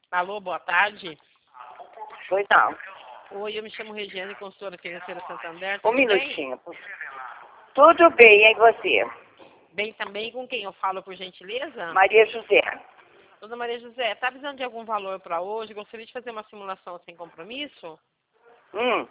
Alô, boa tarde. Pois não. Oi, eu me chamo Regiane, consultora financeira Santander. Um Tudo minutinho. Tudo bem, e você? Bem também, com quem eu falo, por gentileza? Maria José. Dona Maria José, está precisando de algum valor para hoje? Gostaria de fazer uma simulação sem compromisso? Hum,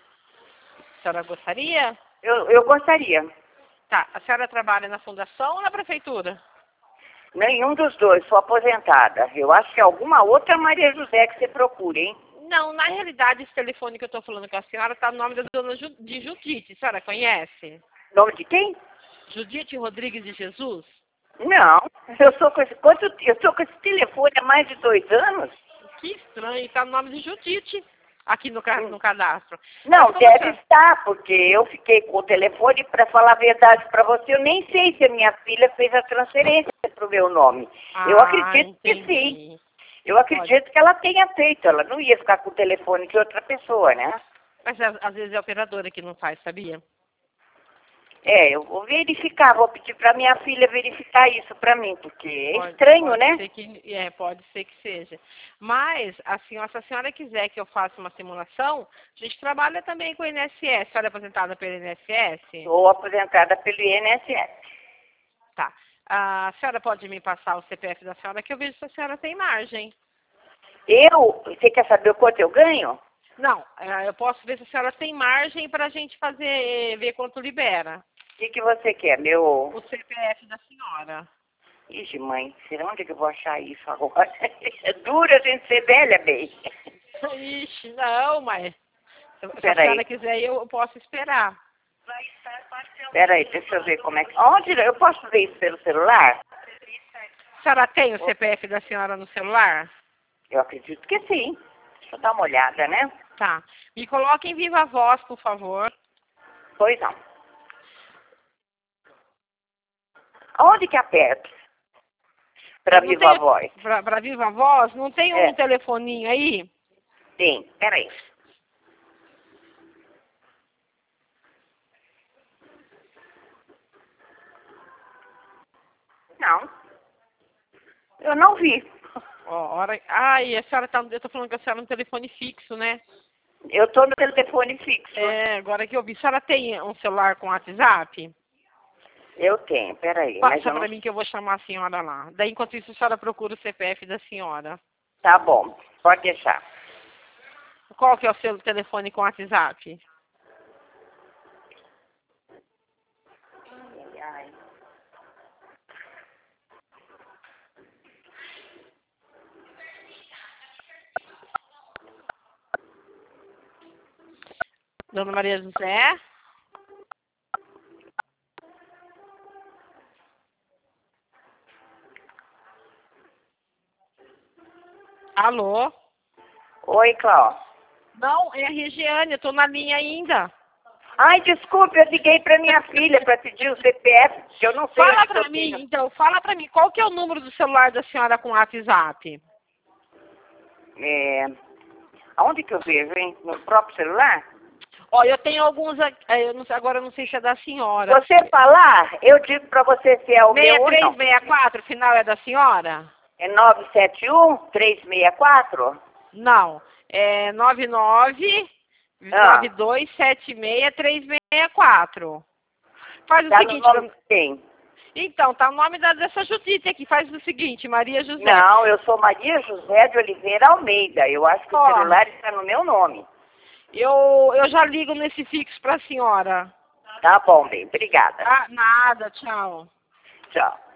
A senhora gostaria? eu gostaria. Tá, a senhora trabalha na fundação ou na prefeitura? Nenhum dos dois, sou aposentada. Eu acho que é alguma outra Maria José que você procura, hein? Não, na realidade, esse telefone que eu estou falando com a senhora está no nome da dona de Judite. A senhora conhece? Nome de quem? Judite Rodrigues de Jesus? Não, eu sou com esse telefone há mais de 2 anos. Que estranho, está no nome de Judite aqui no cadastro. Não, Mas como deve senhora... estar, porque eu fiquei com o telefone, para falar a verdade para você, eu nem sei se a minha filha fez a transferência para o meu nome. Eu acredito que entendi. sim. Eu acredito que ela tenha feito, ela não ia ficar com o telefone de outra pessoa, né? Mas às vezes é a operadora que não faz, sabia? Eu vou verificar, vou pedir para minha filha verificar isso para mim, porque é estranho, Pode né? ser que, pode ser que seja. Mas, assim, se a senhora quiser que eu faça uma simulação, a gente trabalha também com o INSS. A senhora é aposentada pelo INSS? Sou aposentada pelo INSS. Tá. A senhora pode me passar o CPF da senhora, que eu vejo se a senhora tem margem. Você quer saber o quanto eu ganho? Não, eu posso ver se a senhora tem margem para a gente ver quanto libera. O que você quer? O CPF da senhora. Ixi, mãe, será onde que eu vou achar isso agora? É duro a gente ser velha, bem. Ixi, não, mas se a Peraí. senhora quiser, eu posso esperar. Peraí, deixa eu ver como é que... Onde? Eu posso ver isso pelo celular? A senhora tem o CPF da senhora no celular? Eu acredito que sim. Deixa eu dar uma olhada, né? Tá. Me coloque em viva voz, por favor. Pois não. Onde que aperto? Para Não viva tem, voz. Para viva voz, não tem um telefoninho aí? Tem, peraí. Não. Eu não vi. Ai, a senhora tá. Eu tô falando que a senhora é um telefone fixo, né? Eu tô no telefone fixo. Agora que eu vi. A senhora tem um celular com WhatsApp? Eu tenho, peraí. Mas Passa para mim que eu vou chamar a senhora lá. Daí, enquanto isso, a senhora procura o CPF da senhora. Tá bom, pode deixar. Qual que é o seu telefone com WhatsApp? Ai. Dona Maria José? Alô? Oi, Cláudia. Não, é a Regiane, eu tô na linha ainda. Ai, desculpe, eu liguei para minha filha para pedir o CPF, que eu não sei. Fala pra mim, então, fala pra mim, qual que é o número do celular da senhora com WhatsApp? Aonde que eu vejo, hein? No próprio celular? Ó, eu tenho alguns aqui, agora eu não sei se é da senhora. Você falar, eu digo para você se é o meu ou não. 6364, final é da senhora? É 971-364? Não, é 9992763664. Faz o Tá no seguinte, nome de quem? então, tá o nome dessa Judite aqui, faz o seguinte, Maria José. Não, eu sou Maria José de Oliveira Almeida. Eu acho que o celular está no meu nome. Eu já ligo nesse fixo pra senhora. Tá bom, bem. Obrigada. Ah, nada, tchau. Tchau.